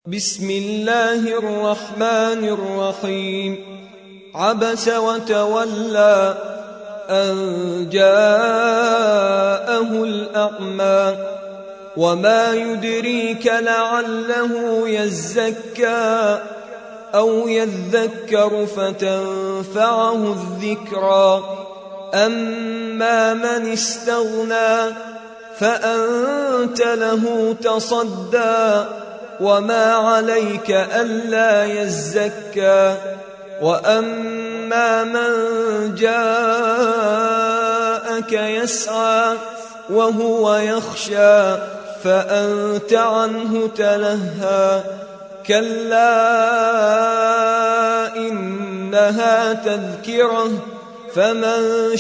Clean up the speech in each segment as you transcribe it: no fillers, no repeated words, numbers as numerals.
بسم الله الرحمن الرحيم. عبس وتولى أن جاءه الأعمى وما يدريك لعله يزكى أو يذكر فتنفعه الذكرى. أما من استغنى فأنت له تصدى وما عليك ألا يزكى. وأما من جاءك يسعى وهو يخشى فأنت عنه تلهى. كلا إنها تذكرة فمن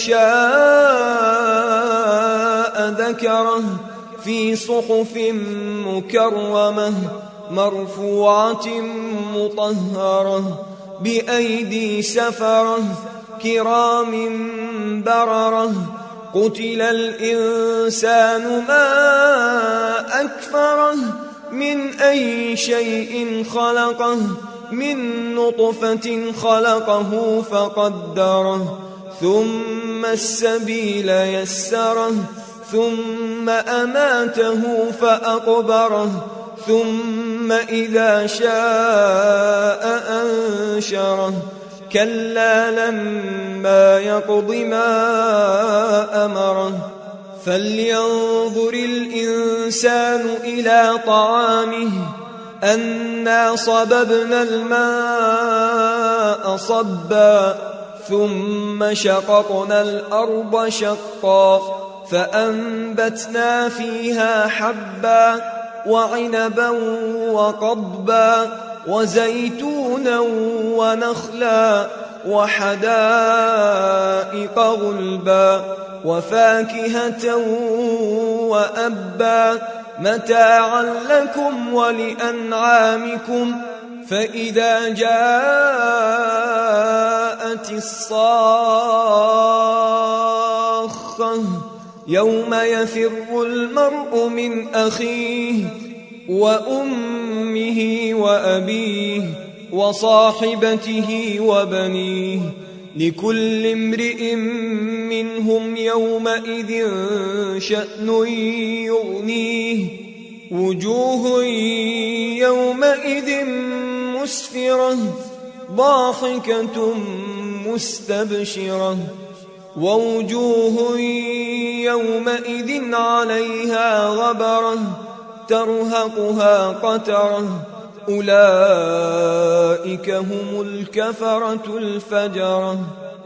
شاء ذكره في صحف مكرمة مرفوعة مطهرة بأيدي سفرة كرام بررة. قتل الإنسان ما أكفره من أي شيء خلقه من نطفة خلقه فقدره ثم السبيل يسره ثم أماته فأقبره ثم إذا شاء أنشره. كلا لما يقض ما أمره. فلينظر الإنسان إلى طعامه أنا صببنا الماء صبا ثم شققنا الأرض شقا فأنبتنا فيها حبا وعنبا وقضبا وزيتونا ونخلا وحدائق غلبا وفاكهة وأبا متاعا لكم ولأنعامكم. فإذا جاءت الصاخة يوم يفر المرء من أخيه وأمه وأبيه وصاحبته وبنيه لكل امرئ منهم يومئذ شأن يغنيه. وجوه يومئذ مسفرة ضاحكة مستبشرة ووجوه يومئذ عليها غبرة ترهقها قترة. أولئك هم الكفرة الفجرة.